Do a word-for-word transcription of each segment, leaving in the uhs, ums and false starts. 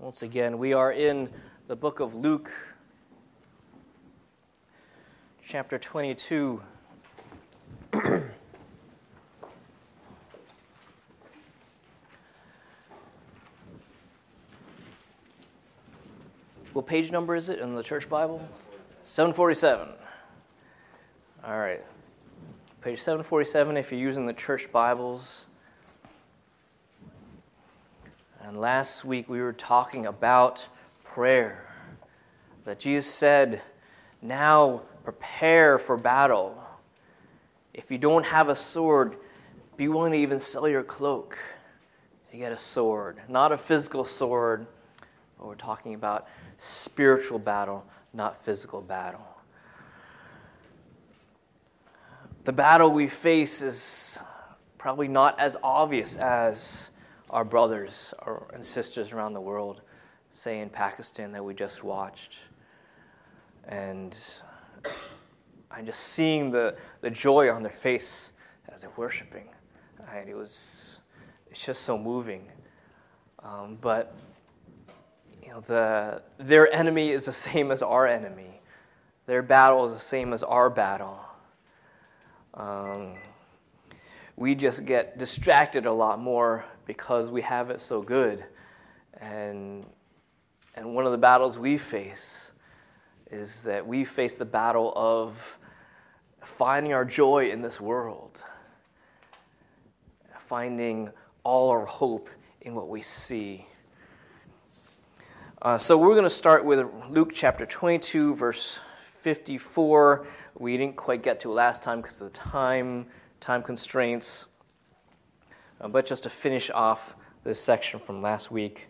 Once again, we are in the book of Luke, chapter twenty-two. What page number is it in the church Bible? seven forty-seven. All right. Page seven forty-seven if you're using the church Bibles. And last week we were talking about prayer. That Jesus said, now prepare for battle. If you don't have a sword, be willing to even sell your cloak to get a sword. Not a physical sword, but we're talking about spiritual battle, not physical battle. The battle we face is probably not as obvious as our brothers and sisters around the world, say in Pakistan that we just watched. And I'm just seeing the, the joy on their face as they're worshiping. And it was, it's just so moving. Um, but you know, the their enemy is the same as our enemy. Their battle is the same as our battle. Um, we just get distracted a lot more because we have it so good. And and one of the battles we face is that we face the battle of finding our joy in this world. Finding all our hope in what we see. Uh, so we're going to start with Luke chapter twenty-two, verse fifty-four. We didn't quite get to it last time because of the time, time constraints. Uh, but just to finish off this section from last week.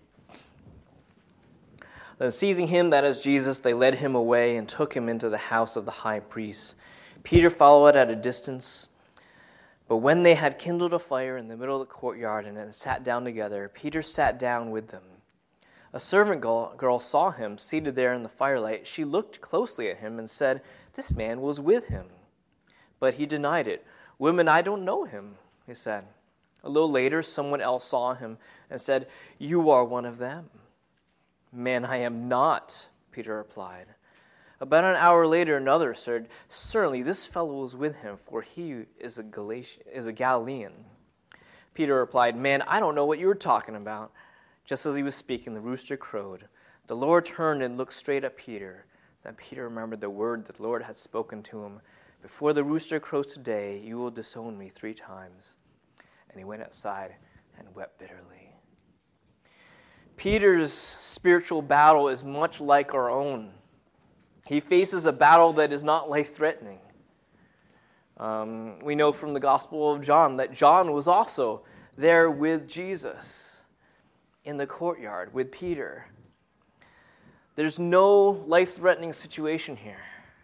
Then seizing him, that is Jesus, they led him away and took him into the house of the high priest. Peter followed at a distance. But when they had kindled a fire in the middle of the courtyard and had sat down together, Peter sat down with them. A servant girl, girl saw him seated there in the firelight. She looked closely at him and said, "This man was with him." But he denied it. "Women, I don't know him," he said. A little later, someone else saw him and said, "You are one of them." "Man, I am not," Peter replied. About an hour later, another said, "Certainly this fellow was with him, for he is a Galatian, is a Galilean." Peter replied, "Man, I don't know what you're talking about." Just as he was speaking, the rooster crowed. The Lord turned and looked straight at Peter. Then Peter remembered the word that the Lord had spoken to him. "Before the rooster crows today, you will disown me three times." And he went outside and wept bitterly. Peter's spiritual battle is much like our own. He faces a battle that is not life-threatening. Um, we know from the Gospel of John that John was also there with Jesus in the courtyard with Peter. There's no life-threatening situation here.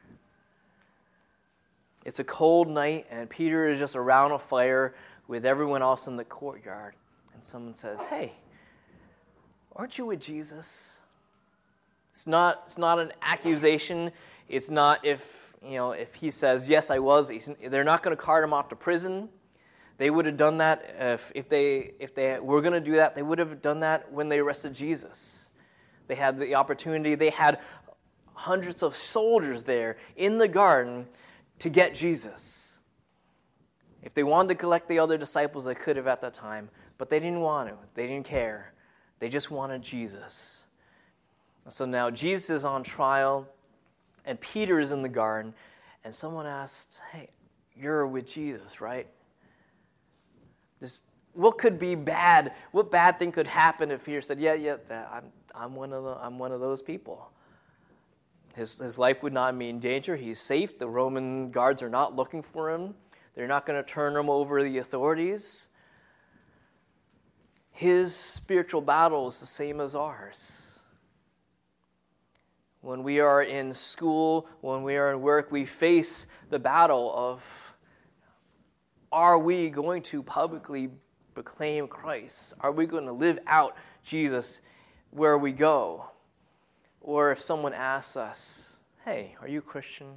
It's a cold night, and Peter is just around a fire with everyone else in the courtyard. And someone says, "Hey, aren't you with Jesus?" It's not, it's not an accusation. It's not if, you know, if he says, "Yes, I was." They're not going to cart him off to prison. They would have done that if, if they if they were going to do that. They would have done that when they arrested Jesus. They had the opportunity. They had hundreds of soldiers there in the garden to get Jesus. If they wanted to collect the other disciples, they could have at that time. But they didn't want to. They didn't care. They just wanted Jesus. So now Jesus is on trial, and Peter is in the garden, and someone asked, "Hey, you're with Jesus, right? This, what could be bad? What bad thing could happen if Peter said, 'Yeah, yeah, that, I'm, I'm one of the, I'm one of those people'?" His his life would not be in danger. He's safe. The Roman guards are not looking for him. They're not going to turn him over to the authorities. His spiritual battle is the same as ours. When we are in school, when we are in work, we face the battle of, are we going to publicly proclaim Christ? Are we going to live out Jesus where we go? Or if someone asks us, "Hey, are you a Christian?"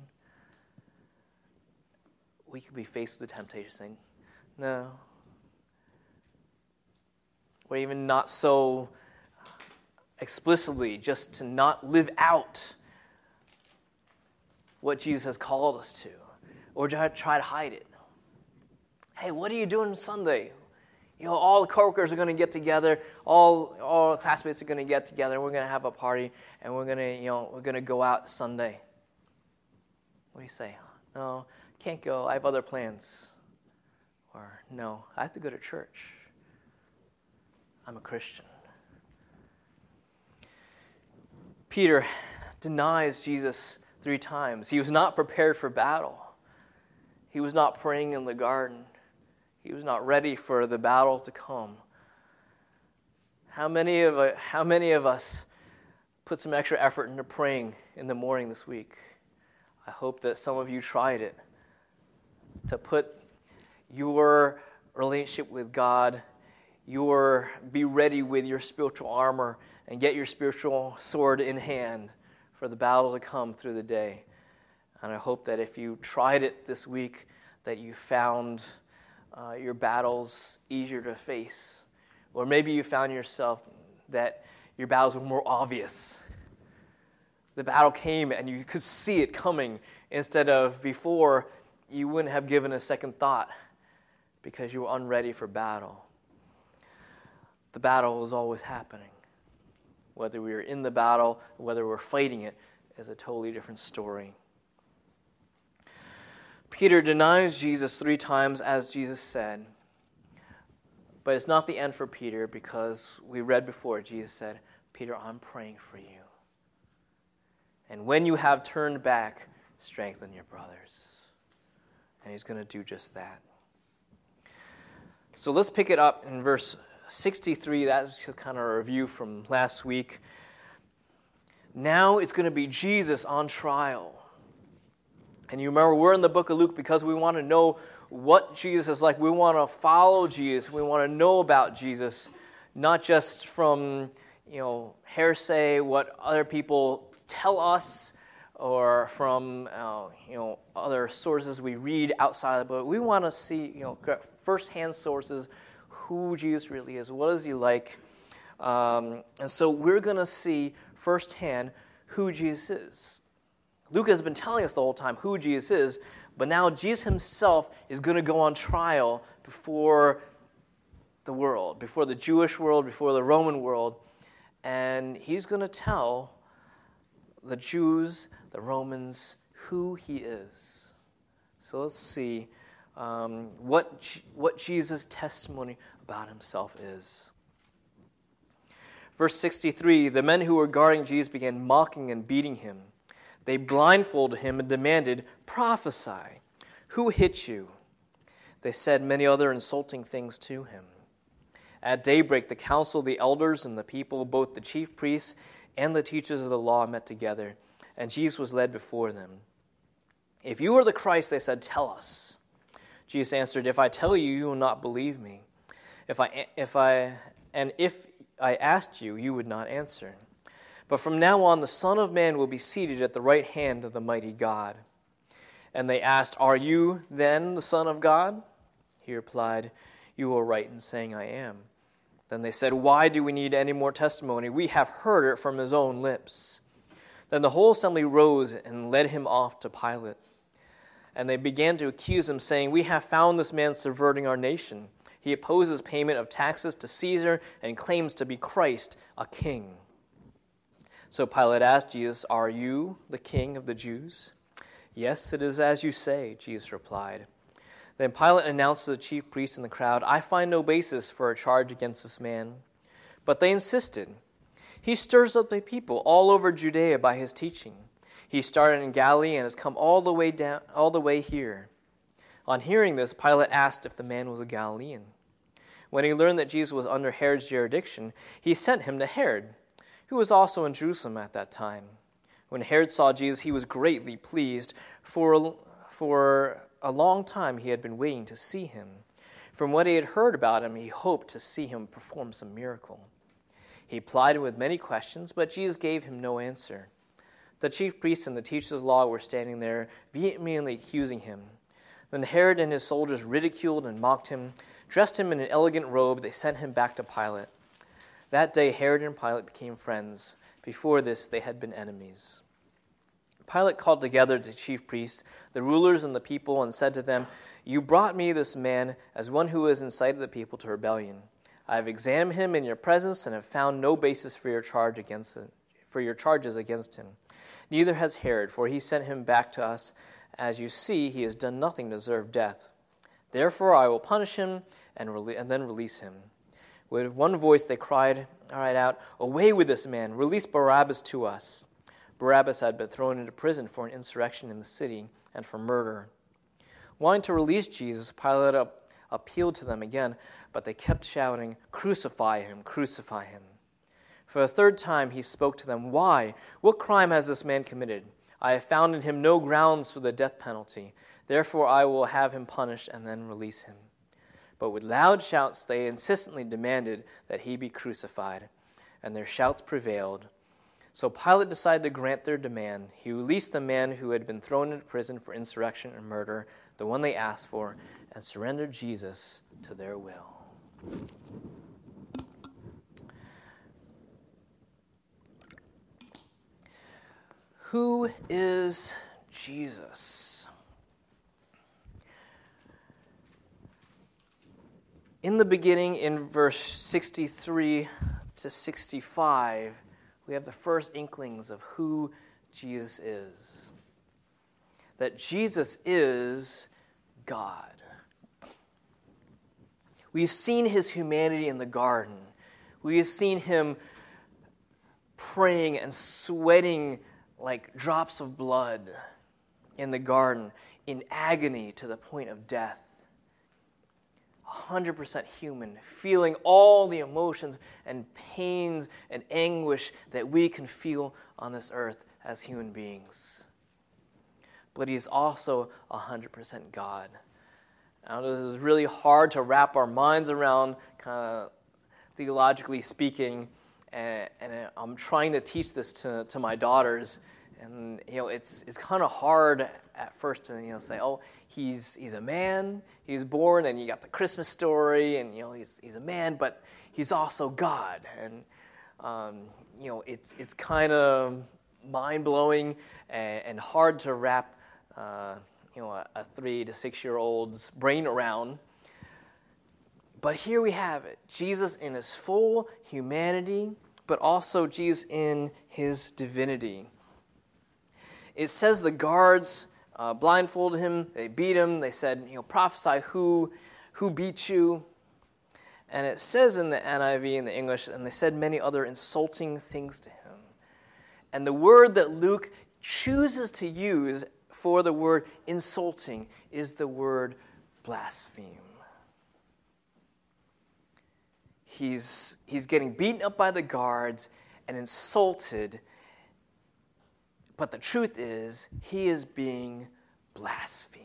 we could be faced with the temptation saying, "No." Or even not so explicitly, just to not live out what Jesus has called us to, or to try to hide it. Hey, what are you doing Sunday? You know, all the coworkers are going to get together, all all classmates are going to get together, and we're going to have a party, and we're going to, you know, we're going to go out Sunday. What do you say? No, can't go. I have other plans. Or no, I have to go to church. I'm a Christian. Peter denies Jesus three times. He was not prepared for battle. He was not praying in the garden. He was not ready for the battle to come. How many of how many of us put some extra effort into praying in the morning this week? I hope that some of you tried it, to put your relationship with God, your be ready with your spiritual armor, and get your spiritual sword in hand for the battle to come through the day. And I hope that if you tried it this week, that you found uh, your battles easier to face. Or maybe you found yourself that your battles were more obvious. The battle came and you could see it coming, instead of before you wouldn't have given a second thought because you were unready for battle. The battle was always happening. Whether we were in the battle, whether we're fighting it, is a totally different story. Peter denies Jesus three times, as Jesus said. But it's not the end for Peter, because we read before, Jesus said, Peter, I'm praying for you. And when you have turned back, strengthen your brothers. And he's going to do just that. So let's pick it up in verse sixty-three. That's just kind of a review from last week. Now it's going to be Jesus on trial. And you remember, we're in the book of Luke because we want to know what Jesus is like. We want to follow Jesus. We want to know about Jesus, not just from, you know, hearsay, what other people tell us, or from, uh, you know, other sources we read outside of the book. We want to see, you know, first-hand sources, who Jesus really is. What is he like? Um, and so we're going to see firsthand who Jesus is. Luke has been telling us the whole time who Jesus is, but now Jesus himself is going to go on trial before the world, before the Jewish world, before the Roman world, and he's going to tell the Jews, the Romans, who he is. So let's see um, what what Jesus' testimony about himself is. Verse sixty-three, the men who were guarding Jesus began mocking and beating him. They blindfolded him and demanded, prophesy, who hit you? They said many other insulting things to him. At daybreak, the council, the elders, and the people, both the chief priests and the teachers of the law, met together, and Jesus was led before them. If you are the Christ, they said, tell us. Jesus answered, if I tell you, you will not believe me. If I, if I, and if I asked you, you would not answer. But from now on, the Son of Man will be seated at the right hand of the mighty God. And they asked, are you then the Son of God? He replied, you are right in saying I am. Then they said, why do we need any more testimony? We have heard it from his own lips. Then the whole assembly rose and led him off to Pilate. And they began to accuse him, saying, we have found this man subverting our nation. He opposes payment of taxes to Caesar and claims to be Christ, a king. So Pilate asked Jesus, are you the king of the Jews? Yes, it is as you say, Jesus replied. Then Pilate announced to the chief priests and the crowd, I find no basis for a charge against this man. But they insisted. He stirs up the people all over Judea by his teaching. He started in Galilee and has come all the way down, all the way here. On hearing this, Pilate asked if the man was a Galilean. When he learned that Jesus was under Herod's jurisdiction, he sent him to Herod, who was also in Jerusalem at that time. When Herod saw Jesus, he was greatly pleased. For, for a long time he had been waiting to see him. From what he had heard about him, he hoped to see him perform some miracle. He plied him with many questions, but Jesus gave him no answer. The chief priests and the teachers of the law were standing there, vehemently accusing him. Then Herod and his soldiers ridiculed and mocked him. Dressed him in an elegant robe, they sent him back to Pilate. That day Herod and Pilate became friends. Before this, they had been enemies. Pilate called together the chief priests, the rulers, and the people, and said to them, "You brought me this man as one who has incited the people to rebellion. I have examined him in your presence and have found no basis for your charge against him, for your charges against him. Neither has Herod, for he sent him back to us. As you see, he has done nothing to deserve death. Therefore I will punish him and, rele- and then release him." With one voice they cried right out, "Away with this man! Release Barabbas to us." Barabbas had been thrown into prison for an insurrection in the city and for murder. Wanting to release Jesus, Pilate up, appealed to them again, but they kept shouting, "Crucify him! Crucify him!" For a third time he spoke to them, "Why? What crime has this man committed? I have found in him no grounds for the death penalty. Therefore I will have him punished and then release him." But with loud shouts they insistently demanded that he be crucified, and their shouts prevailed. So Pilate decided to grant their demand. He released the man who had been thrown into prison for insurrection and murder, the one they asked for, and surrendered Jesus to their will. Who is Jesus? In the beginning, in verse sixty-three to sixty-five, we have the first inklings of who Jesus is. That Jesus is God. We've seen his humanity in the garden. We have seen him praying and sweating like drops of blood in the garden, in agony to the point of death. one hundred percent human, feeling all the emotions and pains and anguish that we can feel on this earth as human beings. But he is also one hundred percent God. Now, this is really hard to wrap our minds around, kind of theologically speaking, and, and I'm trying to teach this to, to my daughters, and you know, it's it's kind of hard at first to you know say, oh, he's he's a man, he's born, and you got the Christmas story, and you know he's he's a man, but he's also God, and um, you know it's it's kind of mind blowing and, and hard to wrap uh, you know a, a three to six year old's brain around. But here we have it: Jesus in his full humanity, but also Jesus in his divinity. It says the guards uh, blindfolded him, they beat him, they said, you know, prophesy who, who beat you. And it says in the N I V, in the English, and they said many other insulting things to him. And the word that Luke chooses to use for the word insulting is the word blaspheme. He's, he's getting beaten up by the guards and insulted. But the truth is, he is being blasphemed.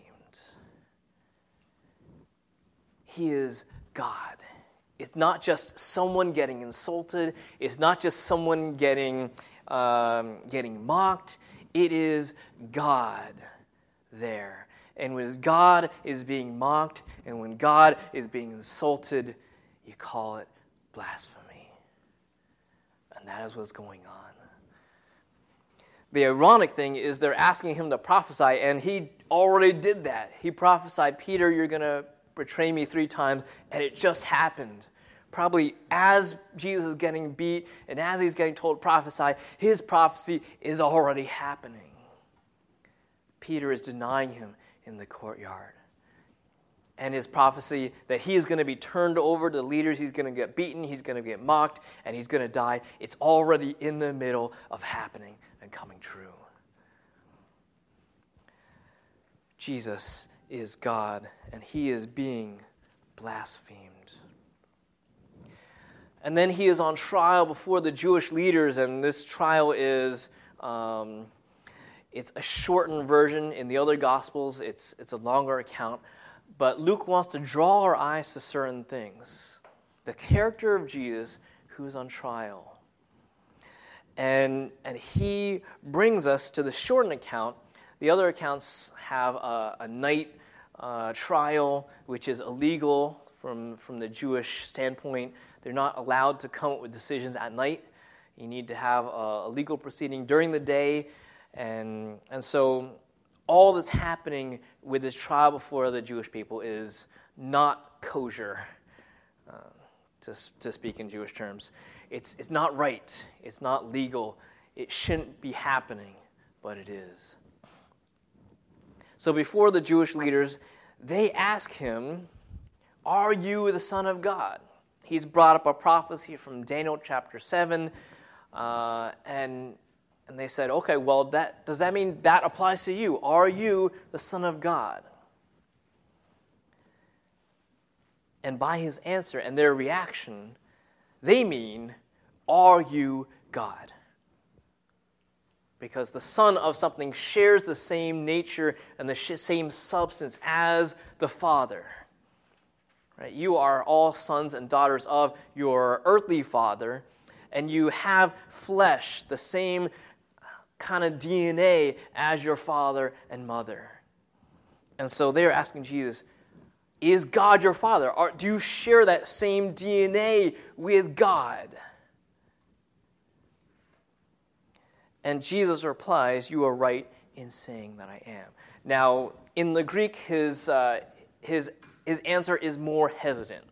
He is God. It's not just someone getting insulted. It's not just someone getting um, getting mocked. It is God there. And when God is being mocked, and when God is being insulted, you call it blasphemy. And that is what's going on. The ironic thing is they're asking him to prophesy, and he already did that. He prophesied, Peter, you're going to betray me three times, and it just happened. Probably as Jesus is getting beat, and as he's getting told to prophesy, his prophecy is already happening. Peter is denying him in the courtyard. And his prophecy that he is going to be turned over to the leaders, he's going to get beaten, he's going to get mocked, and he's going to die, it's already in the middle of happening and coming true. Jesus is God, and he is being blasphemed. And then he is on trial before the Jewish leaders, and this trial is, um, it's a shortened version. In the other Gospels, it's it's a longer account. But Luke wants to draw our eyes to certain things. The character of Jesus who is on trial. And, and he brings us to the shortened account. The other accounts have a, a night uh, trial, which is illegal from, from the Jewish standpoint. They're not allowed to come up with decisions at night. You need to have a, a legal proceeding during the day. And, and so all that's happening with this trial before the Jewish people is not kosher, uh, to, to speak in Jewish terms. It's, it's not right. It's not legal. It shouldn't be happening, but it is. So before the Jewish leaders, they ask him, "Are you the Son of God?" He's brought up a prophecy from Daniel chapter seven, uh, and and they said, "Okay, well, that does that mean that applies to you? Are you the Son of God?" And by his answer and their reaction, they mean, "Are you God?" Because the son of something shares the same nature and the sh- same substance as the Father. Right? You are all sons and daughters of your earthly father, and you have flesh, the same kind of D N A as your father and mother. And so they're asking Jesus, is God your Father? Or do you share that same D N A with God? And Jesus replies, "You are right in saying that I am." Now, in the Greek, his uh, his his answer is more hesitant.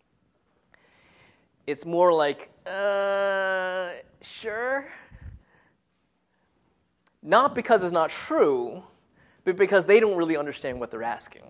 It's more like, uh, sure. Not because it's not true, but because they don't really understand what they're asking.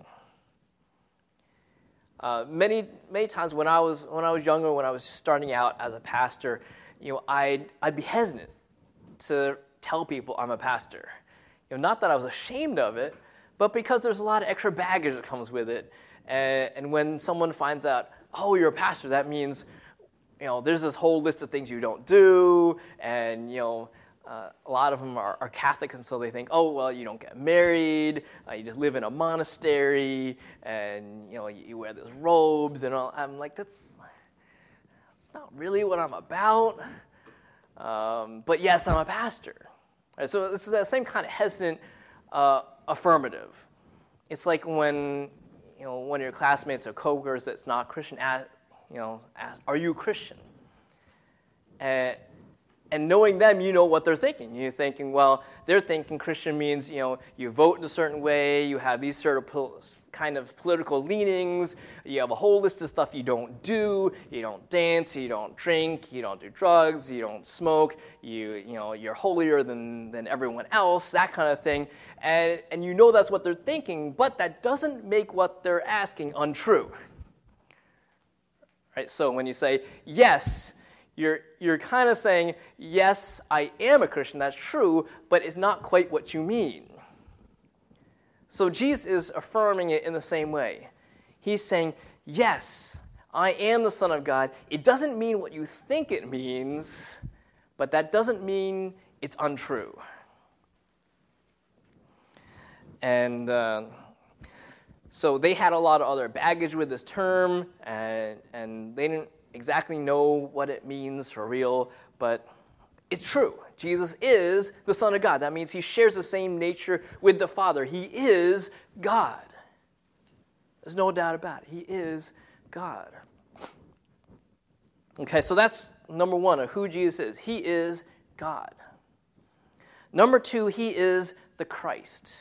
Uh, many many times when I was when I was younger, when I was starting out as a pastor, you know, I'd I'd be hesitant to tell people I'm a pastor. You know, not that I was ashamed of it, but because there's a lot of extra baggage that comes with it. And, and when someone finds out, "Oh, you're a pastor," that means, you know, there's this whole list of things you don't do, and you know, uh, a lot of them are, are Catholics, and so they think, "Oh, well, you don't get married, uh, you just live in a monastery, and you know, you, you wear those robes," and all. I'm like, that's that's not really what I'm about. Um, but yes, I'm a pastor. Right, so it's that same kind of hesitant uh, affirmative. It's like when you know one of your classmates or coworkers that's not Christian, ask, you know, ask, "Are you a Christian?" And and knowing them, you know what they're thinking. You're thinking, well, they're thinking Christian means, you know, you vote in a certain way, you have these sort of pol- kind of political leanings, you have a whole list of stuff you don't do, you don't dance, you don't drink, you don't do drugs, you don't smoke, you you know, you're holier than, than everyone else, that kind of thing. And and you know that's what they're thinking, but that doesn't make what they're asking untrue. Right? So when you say, yes, You're you're kind of saying, yes, I am a Christian, that's true, but it's not quite what you mean. So Jesus is affirming it in the same way. He's saying, yes, I am the Son of God. It doesn't mean what you think it means, but that doesn't mean it's untrue. And uh, so they had a lot of other baggage with this term, and and they didn't exactly know what it means for real, but it's true. Jesus is the Son of God. That means he shares the same nature with the Father. He is God. There's no doubt about it. He is God. Okay, so that's number one of who Jesus is. He is God. Number two, he is the Christ.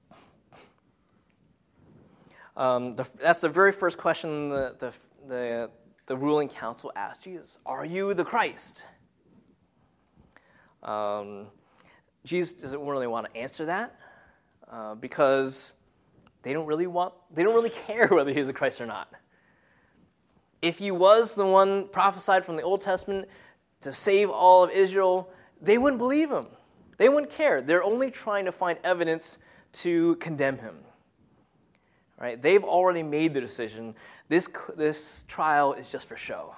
Um, the, that's the very first question the the, the The ruling council asked Jesus, "Are you the Christ?" Um, Jesus doesn't really want to answer that uh, because they don't really want, they don't really care whether he's the Christ or not. If he was the one prophesied from the Old Testament to save all of Israel, they wouldn't believe him. They wouldn't care. They're only trying to find evidence to condemn him. Right? They've already made the decision. This, this trial is just for show.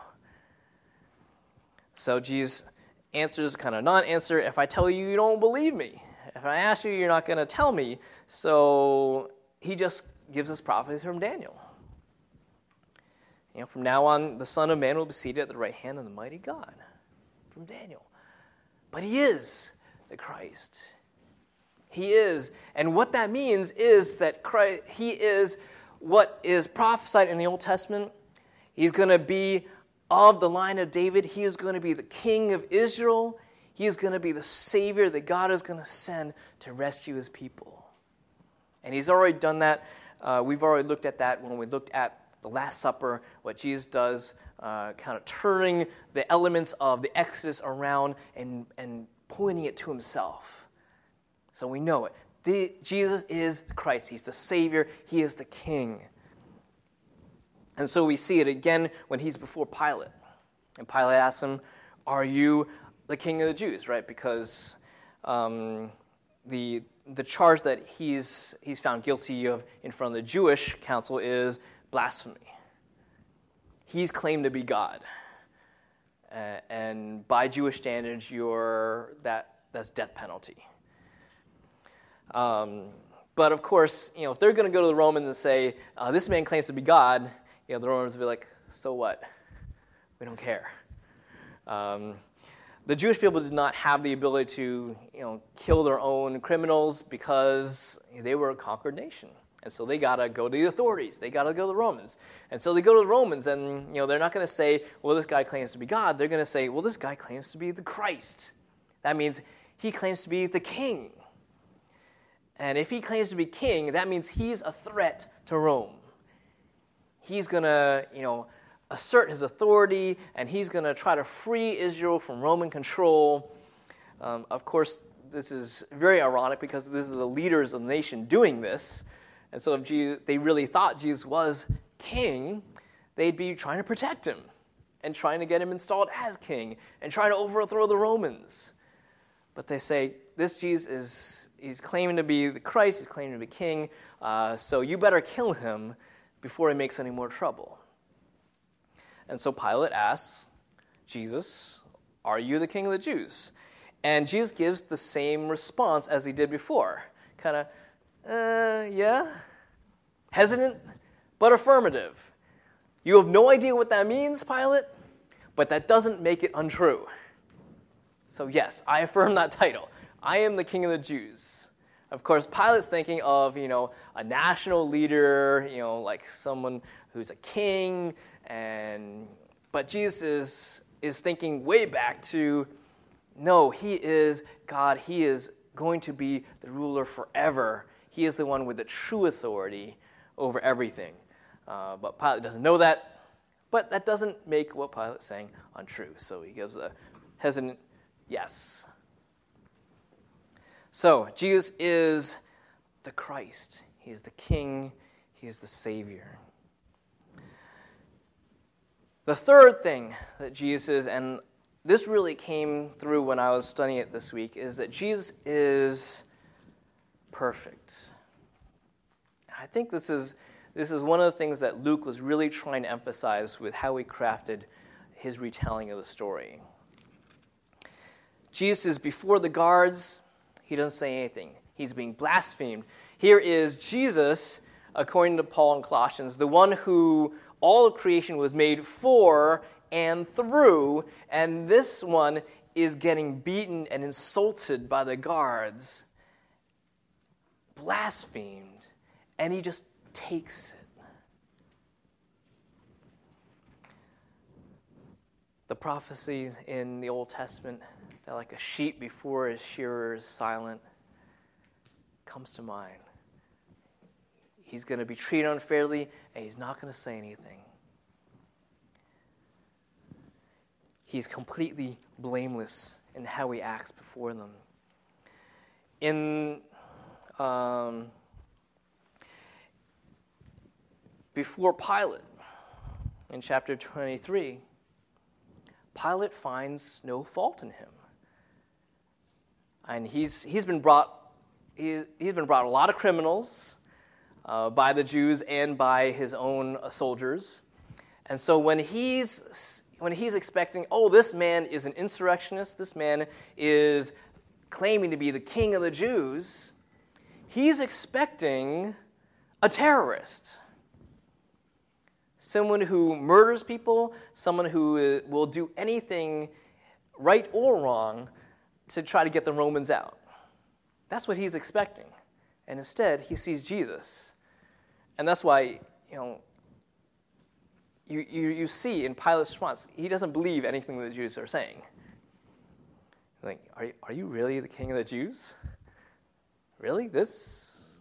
So Jesus answers kind of non-answer. If I tell you, you don't believe me. If I ask you, you're not going to tell me. So he just gives us prophecy from Daniel. You know, from now on, the Son of Man will be seated at the right hand of the mighty God. From Daniel. But he is the Christ. He is. And what that means is that Christ, he is what is prophesied in the Old Testament. He's going to be of the line of David. He is going to be the king of Israel. He is going to be the Savior that God is going to send to rescue his people. And he's already done that. Uh, we've already looked at that when we looked at the Last Supper, what Jesus does, uh, kind of turning the elements of the Exodus around and, and pointing it to himself. So we know it. The, Jesus is Christ. He's the Savior. He is the King. And so we see it again when he's before Pilate. And Pilate asks him, are you the King of the Jews? Right? Because um, the the charge that he's he's found guilty of in front of the Jewish council is blasphemy. He's claimed to be God. Uh, and by Jewish standards, you're that that's death penalty. Um, but of course, you know, if they're going to go to the Romans and say, uh, this man claims to be God, you know, the Romans will be like, so what? We don't care. Um, the Jewish people did not have the ability to, you know, kill their own criminals because they were a conquered nation. And so they got to go to the authorities. They got to go to the Romans. And so they go to the Romans, and, you know, they're not going to say, well, this guy claims to be God. They're going to say, well, this guy claims to be the Christ. That means he claims to be the king. And if he claims to be king, that means he's a threat to Rome. He's going to, you know, assert his authority, and he's going to try to free Israel from Roman control. Um, of course, this is very ironic because this is the leaders of the nation doing this. And so if Jesus, they really thought Jesus was king, they'd be trying to protect him and trying to get him installed as king and trying to overthrow the Romans. But they say, this Jesus is he's claiming to be the Christ, he's claiming to be king, uh, so you better kill him before he makes any more trouble. And so Pilate asks Jesus, are you the king of the Jews? And Jesus gives the same response as he did before. Kind of, uh, yeah, hesitant, but affirmative. You have no idea what that means, Pilate, but that doesn't make it untrue. So yes, I affirm that title. I am the king of the Jews. Of course, Pilate's thinking of, you know, a national leader, you know, like someone who's a king, and but Jesus is, is thinking way back to, no, he is God. He is going to be the ruler forever. He is the one with the true authority over everything. Uh, but Pilate doesn't know that, but that doesn't make what Pilate's saying untrue. So he gives a hesitant yes. So Jesus is the Christ. He is the King. He is the Savior. The third thing that Jesus is, and this really came through when I was studying it this week, is that Jesus is perfect. I think this is this is one of the things that Luke was really trying to emphasize with how he crafted his retelling of the story. Jesus is before the guards. He doesn't say anything. He's being blasphemed. Here is Jesus, according to Paul in Colossians, the one who all of creation was made for and through, and this one is getting beaten and insulted by the guards, blasphemed, and he just takes it. The prophecies in the Old Testament that like a sheep before his shearer is silent comes to mind. He's going to be treated unfairly, and he's not going to say anything. He's completely blameless in how he acts before them. In um, before Pilate, in chapter twenty-three, Pilate finds no fault in him, and he's he's been brought he, he's been brought a lot of criminals uh, by the Jews and by his own uh, soldiers, and so when he's when he's expecting, oh, this man is an insurrectionist, this man is claiming to be the king of the Jews, he's expecting a terrorist. Someone who murders people, someone who will do anything right or wrong to try to get the Romans out. That's what he's expecting. And instead, he sees Jesus. And that's why, you know, you, you, you see in Pilate's response, he doesn't believe anything the Jews are saying. He's like, are you, are you really the king of the Jews? Really? This?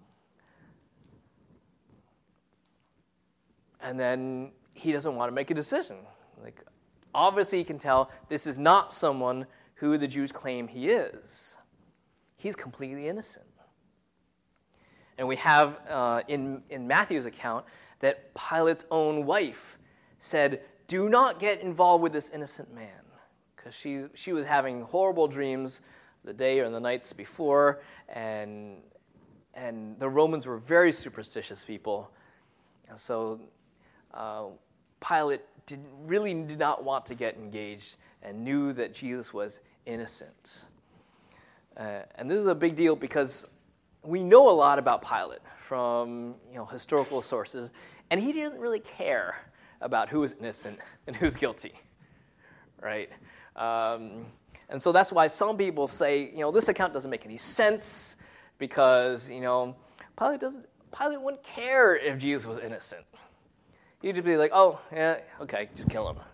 And then he doesn't want to make a decision. Like, obviously he can tell this is not someone who the Jews claim he is. He's completely innocent. And we have uh, in, in Matthew's account that Pilate's own wife said, do not get involved with this innocent man, because she, she was having horrible dreams the day or the nights before, and, and the Romans were very superstitious people. And so uh, Pilate did, really did not want to get engaged and knew that Jesus was innocent. Uh, and this is a big deal because we know a lot about Pilate from you know historical sources, and he didn't really care about who was innocent and who's guilty, right? Um, and so that's why some people say, you know, this account doesn't make any sense because, you know, Pilate doesn't. Pilate wouldn't care if Jesus was innocent. He'd just be like, oh, yeah, okay, just kill him.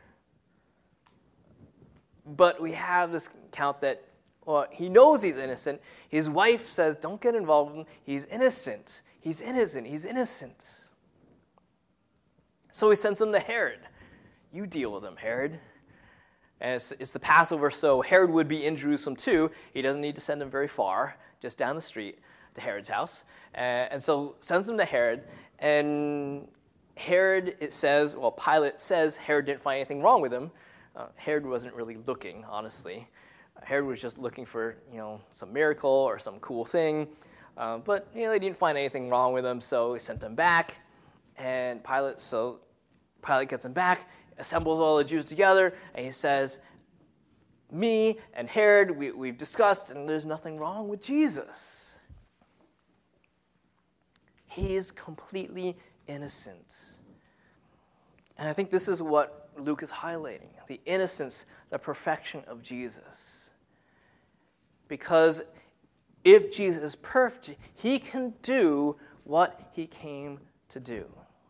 But we have this account that, well, he knows he's innocent. His wife says, don't get involved with him. He's innocent. He's innocent. He's innocent. So he sends him to Herod. You deal with him, Herod. And it's, it's the Passover, so Herod would be in Jerusalem too. He doesn't need to send him very far, just down the street to Herod's house. Uh, and so sends him to Herod. And Herod, it says, well, Pilate says Herod didn't find anything wrong with him. Uh, Herod wasn't really looking, honestly. Uh, Herod was just looking for, you know, some miracle or some cool thing. Uh, but, you know, they didn't find anything wrong with him, so he sent him back. And Pilate, so Pilate gets him back, assembles all the Jews together, and he says, me and Herod, we, we've discussed, and there's nothing wrong with Jesus. He is completely innocent. And I think this is what Luke is highlighting, the innocence, the perfection of Jesus. Because if Jesus is perfect, he can do what he came to do.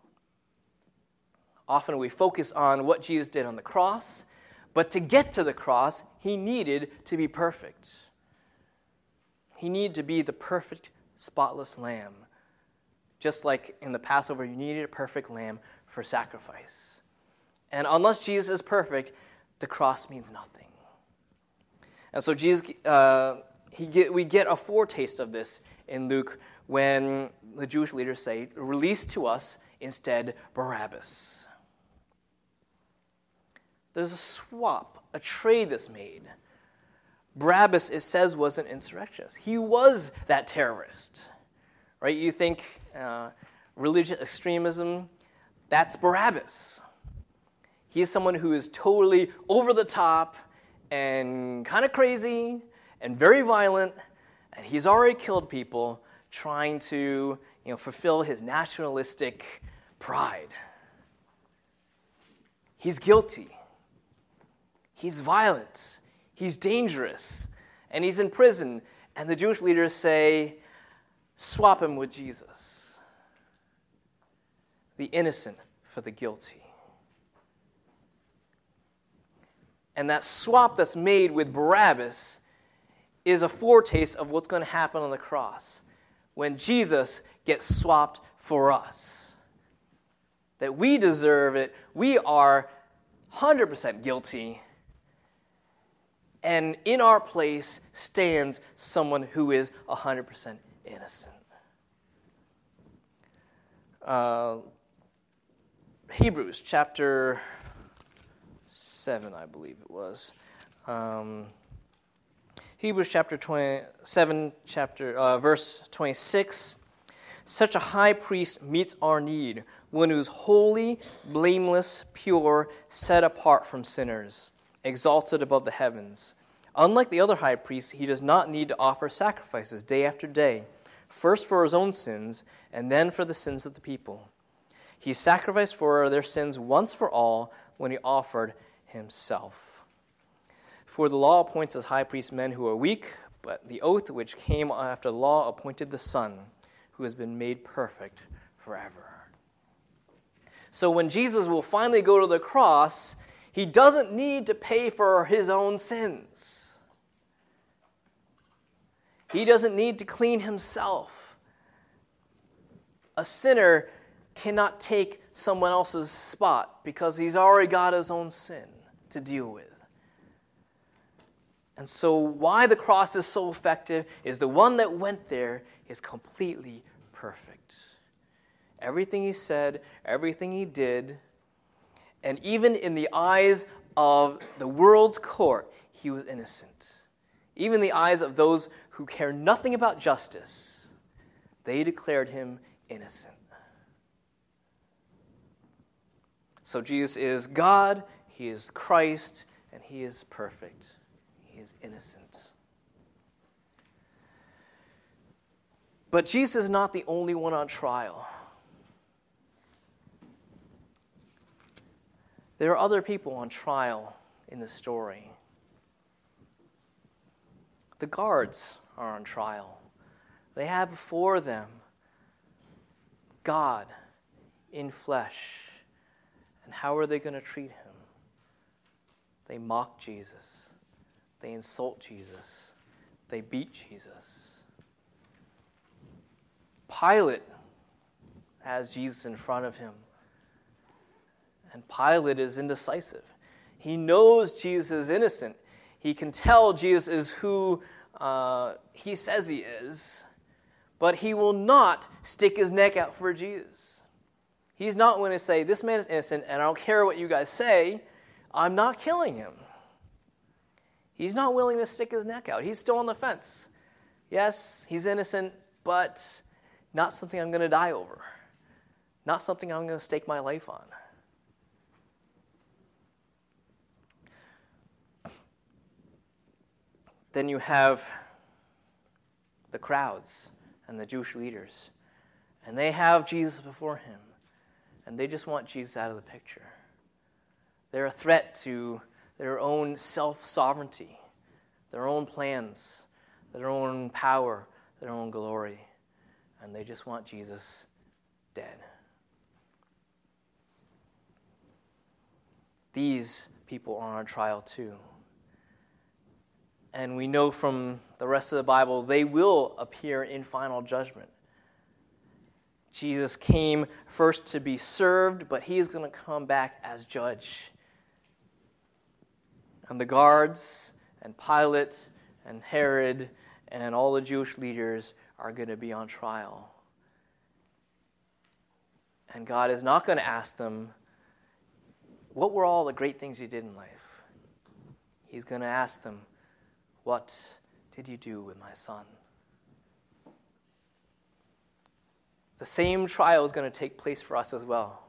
Often we focus on what Jesus did on the cross, but to get to the cross, he needed to be perfect. He needed to be the perfect, spotless lamb. Just like in the Passover, you needed a perfect lamb for sacrifice. And unless Jesus is perfect, the cross means nothing. And so Jesus, uh, he get, we get a foretaste of this in Luke when the Jewish leaders say, release to us instead Barabbas. There's a swap, a trade that's made. Barabbas, it says, was an insurrectionist. He was that terrorist, right? You think uh, religious extremism, that's Barabbas. He is someone who is totally over the top and kind of crazy and very violent, and he's already killed people trying to, you know, fulfill his nationalistic pride. He's guilty. He's violent. He's dangerous. And he's in prison. And the Jewish leaders say, swap him with Jesus. The innocent for the guilty. And that swap that's made with Barabbas is a foretaste of what's going to happen on the cross when Jesus gets swapped for us. That we deserve it. We are one hundred percent guilty. And in our place stands someone who is one hundred percent innocent. Uh, Hebrews chapter seven, I believe it was. Um, Hebrews chapter twenty-seven, chapter uh, verse twenty-six. Such a high priest meets our need, one who is holy, blameless, pure, set apart from sinners, exalted above the heavens. Unlike the other high priests, he does not need to offer sacrifices day after day, first for his own sins and then for the sins of the people. He sacrificed for their sins once for all when he offered himself. For the law appoints as high priests men who are weak, but the oath which came after the law appointed the Son, who has been made perfect forever. So when Jesus will finally go to the cross, he doesn't need to pay for his own sins. He doesn't need to clean himself. A sinner cannot take someone else's spot because he's already got his own sin to deal with. And so why the cross is so effective is the one that went there is completely perfect. Everything he said, everything he did, and even in the eyes of the world's court, he was innocent. Even in the eyes of those who care nothing about justice, they declared him innocent. So Jesus is God, he is Christ, and he is perfect. He is innocent. But Jesus is not the only one on trial. There are other people on trial in the story. The guards are on trial. They have before them God in flesh. And how are they going to treat him? They mock Jesus. They insult Jesus. They beat Jesus. Pilate has Jesus in front of him. And Pilate is indecisive. He knows Jesus is innocent. He can tell Jesus is who uh, he says he is, but he will not stick his neck out for Jesus. He's not going to say, this man is innocent, and I don't care what you guys say, I'm not killing him. He's not willing to stick his neck out. He's still on the fence. Yes, he's innocent, but not something I'm going to die over. Not something I'm going to stake my life on. Then you have the crowds and the Jewish leaders. And they have Jesus before him. And they just want Jesus out of the picture. They're a threat to their own self-sovereignty, their own plans, their own power, their own glory. And they just want Jesus dead. These people are on trial too. And we know from the rest of the Bible, they will appear in final judgment. Jesus came first to be served, but he is going to come back as judge. And the guards and Pilate and Herod and all the Jewish leaders are going to be on trial. And God is not going to ask them, what were all the great things you did in life? He's going to ask them, what did you do with my son? The same trial is going to take place for us as well.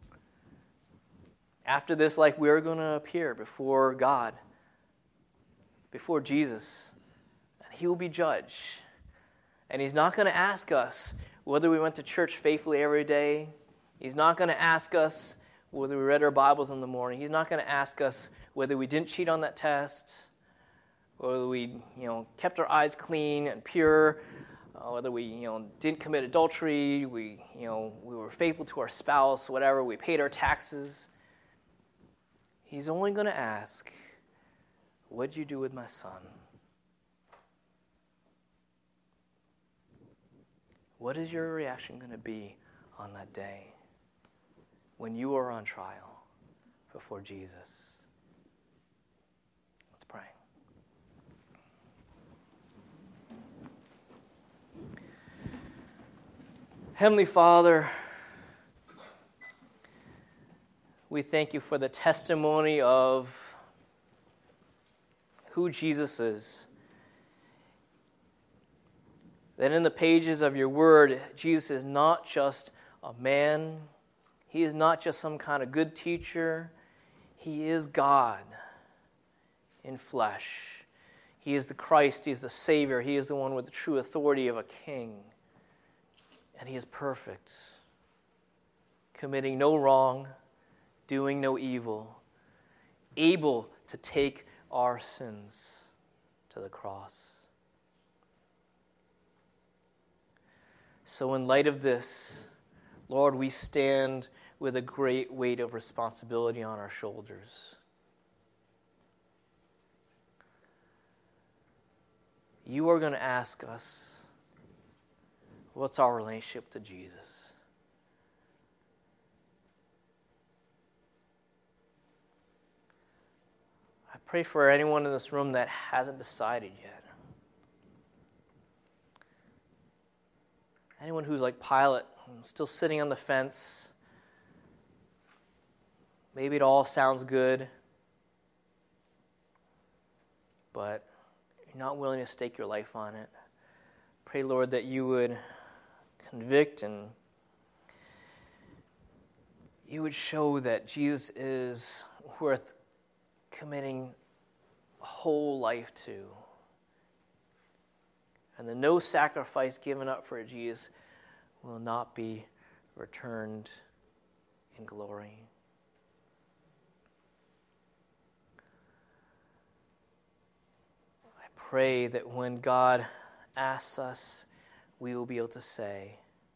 After this life, we are going to appear before God, before Jesus, and he will be judged. And he's not going to ask us whether we went to church faithfully every day. He's not going to ask us whether we read our Bibles in the morning. He's not going to ask us whether we didn't cheat on that test, whether we, you know, kept our eyes clean and pure, uh, whether we, you know, didn't commit adultery, we, you know, we were faithful to our spouse, whatever, we paid our taxes. He's only going to ask, what'd you do with my son? What is your reaction going to be on that day when you are on trial before Jesus? Let's pray. Heavenly Father, we thank you for the testimony of who Jesus is. That in the pages of your word, Jesus is not just a man. He is not just some kind of good teacher. He is God in flesh. He is the Christ. He is the Savior. He is the one with the true authority of a king. And he is perfect, committing no wrong, doing no evil, able to take our sins to the cross. So in light of this, Lord, we stand with a great weight of responsibility on our shoulders. You are going to ask us, what's our relationship to Jesus? I pray for anyone in this room that hasn't decided yet. Anyone who's like Pilate, still sitting on the fence. Maybe it all sounds good, but you're not willing to stake your life on it. Pray, Lord, that you would convict and you would show that Jesus is worth committing a whole life to. And that no sacrifice given up for Jesus will not be returned in glory. I pray that when God asks us, we will be able to say,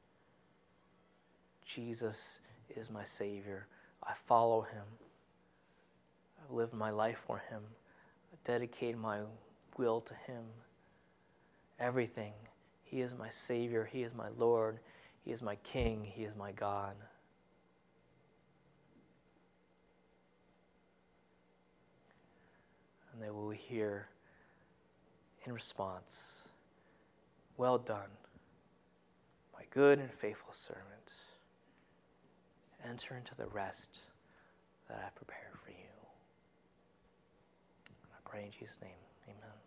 Jesus is my Savior. I follow him. I live my life for him. I dedicate my will to him. Everything. He is my Savior. He is my Lord. He is my King. He is my God. And they will hear in response, well done, my good and faithful servant. Enter into the rest that I have prepared for you. I pray in Jesus' name. Amen.